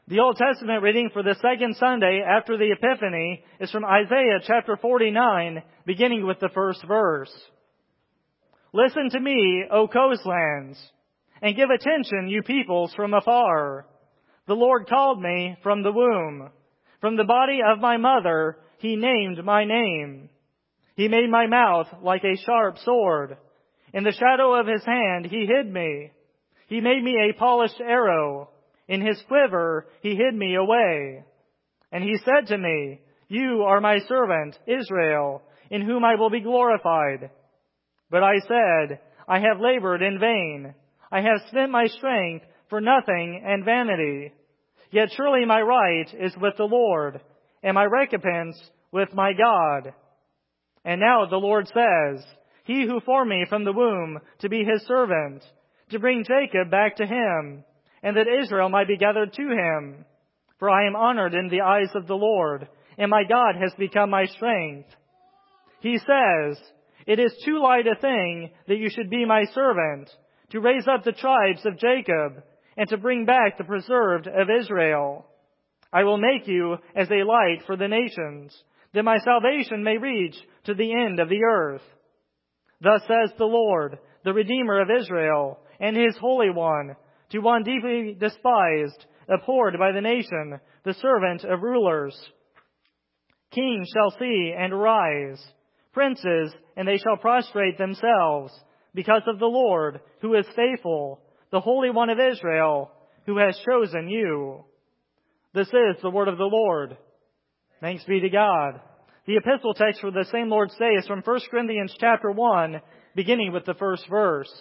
The Old Testament reading for the second Sunday after the Epiphany is from Isaiah chapter 49, beginning with the first verse. Listen to me, O coastlands, and give attention, you peoples from afar. The Lord called me from the womb. From the body of my mother, He named my name. He made my mouth like a sharp sword. In the shadow of His hand, He hid me. He made me a polished arrow. In His quiver, He hid me away. And He said to me, You are my servant, Israel, in whom I will be glorified. But I said, I have labored in vain. I have spent my strength for nothing and vanity. Yet surely my right is with the Lord, and my recompense with my God. And now the Lord says, He who formed me from the womb to be His servant, to bring Jacob back to Him, and that Israel might be gathered to Him. For I am honored in the eyes of the Lord, and my God has become my strength. He says, It is too light a thing that you should be my servant, to raise up the tribes of Jacob, and to bring back the preserved of Israel. I will make you as a light for the nations, that my salvation may reach to the end of the earth. Thus says the Lord, the Redeemer of Israel, and His Holy One, to one deeply despised, abhorred by the nation, the servant of rulers. Kings shall see and arise, princes, and they shall prostrate themselves, because of the Lord, who is faithful, the Holy One of Israel, who has chosen you. This is the word of the Lord. Thanks be to God. The epistle text for the same Lord's Day is from 1 Corinthians chapter 1, beginning with the first verse.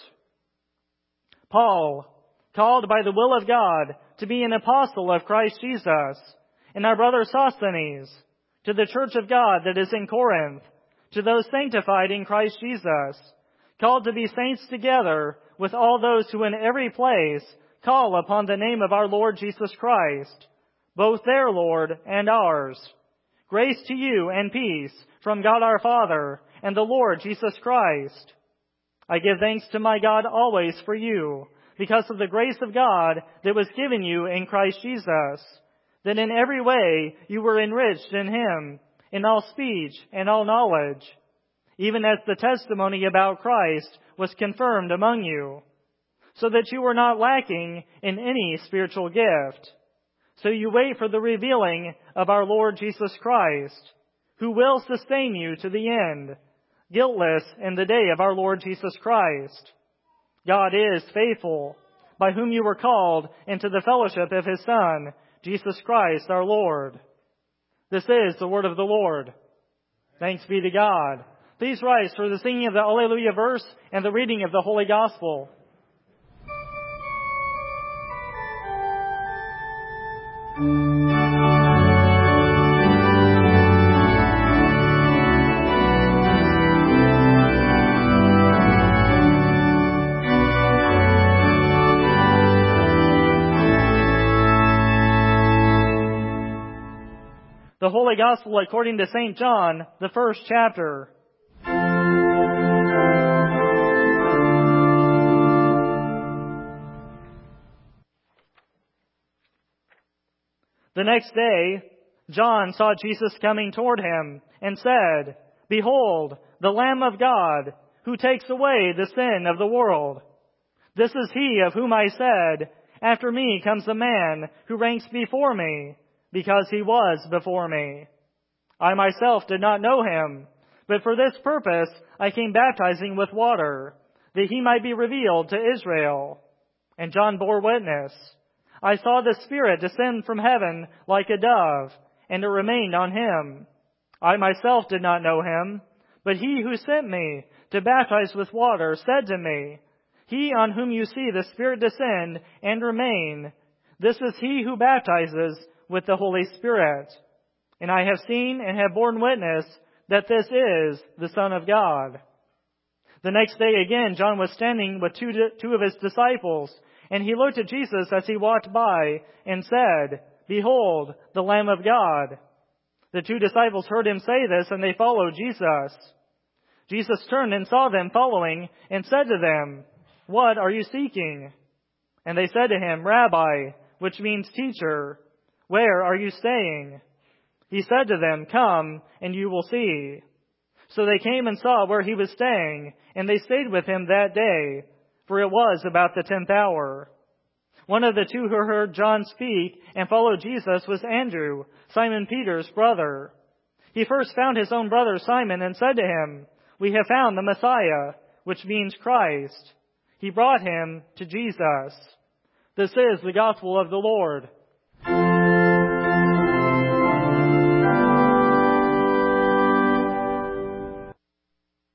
Paul, called by the will of God to be an apostle of Christ Jesus, and our brother Sosthenes, to the church of God that is in Corinth, to those sanctified in Christ Jesus, called to be saints together with all those who in every place call upon the name of our Lord Jesus Christ, both their Lord and ours. Grace to you and peace from God our Father and the Lord Jesus Christ. I give thanks to my God always for you, because of the grace of God that was given you in Christ Jesus, that in every way you were enriched in Him, in all speech and all knowledge, even as the testimony about Christ was confirmed among you, so that you were not lacking in any spiritual gift. So you wait for the revealing of our Lord Jesus Christ, who will sustain you to the end, guiltless in the day of our Lord Jesus Christ. God is faithful, by whom you were called into the fellowship of His Son, Jesus Christ our Lord. This is the word of the Lord. Thanks be to God. Please rise for the singing of the Alleluia verse and the reading of the Holy Gospel. The Holy Gospel according to St. John, the first chapter. The next day, John saw Jesus coming toward him and said, Behold, the Lamb of God, who takes away the sin of the world. This is He of whom I said, After me comes a man who ranks before me, because He was before me. I myself did not know Him, but for this purpose I came baptizing with water, that He might be revealed to Israel. And John bore witness. I saw the Spirit descend from heaven like a dove, and it remained on Him. I myself did not know Him, but He who sent me to baptize with water said to me, He on whom you see the Spirit descend and remain, this is He who baptizes with the Holy Spirit. And I have seen and have borne witness that this is the Son of God. The next day again, John was standing with two of his disciples, and he looked at Jesus as he walked by and said, Behold, the Lamb of God. The two disciples heard him say this, and they followed Jesus. Jesus turned and saw them following and said to them, What are you seeking? And they said to him, Rabbi, which means teacher, Where are you staying?" He said to them, "Come, and you will see." So they came and saw where he was staying, and they stayed with him that day, for it was about the 10th hour. One of the two who heard John speak and followed Jesus was Andrew, Simon Peter's brother. He first found his own brother Simon and said to him, "We have found the Messiah," which means Christ. He brought him to Jesus. This is the gospel of the Lord.